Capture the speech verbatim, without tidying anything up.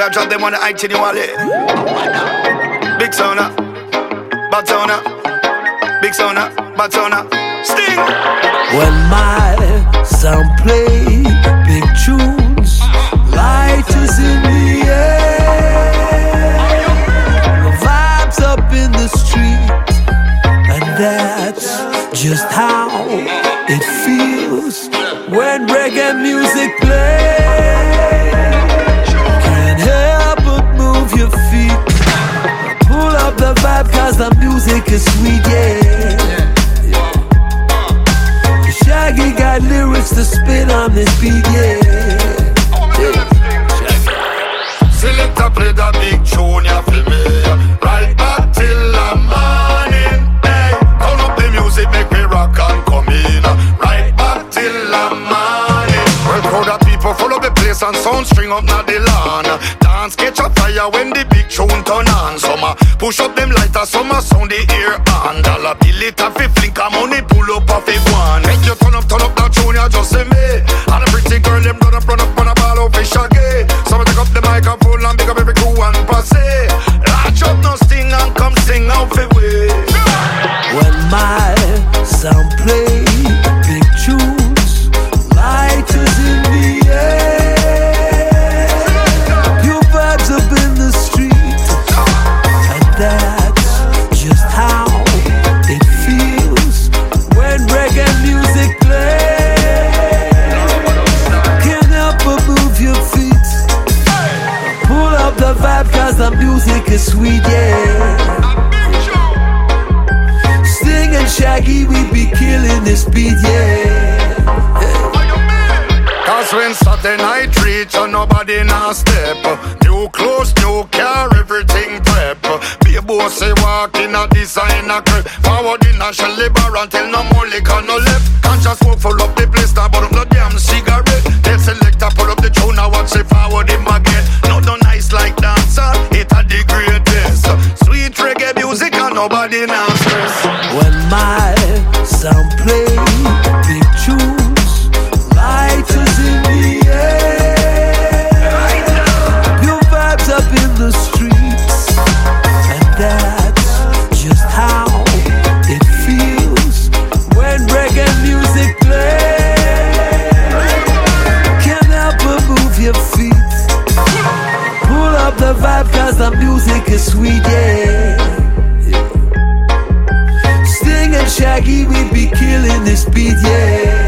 I drop them on the I T N wallet. Big Sona, Batona, Big Sona, Batona, Sting. When my sound play big tunes, light is in the air, the vibes up in the street, and that's just how it feels when reggae music plays. Can't help but move your feet, pull up the vibe cause the music is sweet, yeah. Shaggy got lyrics to spin on this beat, yeah. Selector play the big tune, you feel me? Right back till the morning, hey. Turn up the music, make me rock and come in. Right back till the morning. Well, crowd of people follow the place and sound string up na the lawn. Dance catch a fire when the big tune turn on. Some push up them lighters, some sound the ear on. Dollar bill it a fi flick a money pull up a fi one. Make you turn up, turn up that tune, you just say me. And a pretty girl them run up, run up on a ball out fi shaggy. Some take up the microphone and pick up every crew and passe. Latch up no sting and come sing out fi way. When my sound play big tunes, light is in the air, your vibes up in the street, and that's just how it feels when reggae music plays. Can't help but move your feet, pull up the vibe cause the music is sweet, yeah. Sting and Shaggy, we be killing this beat, yeah. Cause when Saturday night reach and nobody now step, new clothes, new car, everything prep. Be a boss say walk in a designer crib, forward in a Shelly bar until no more liquor no left. Conscious smoke full up the place, now but up no damn cigarette. Tell selector pull up the tune, now watch it forward him again. Not no nice like dancer, it a the greatest. Sweet reggae music and nobody now stress. When my sound play big tunes, light is in the air, your vibes up in the streets, and that's just how it feels when reggae music plays. Can't help but move your feet, pull up the vibe cause the music is sweet, yeah. Sting and Shaggy, we be killing this beat, yeah.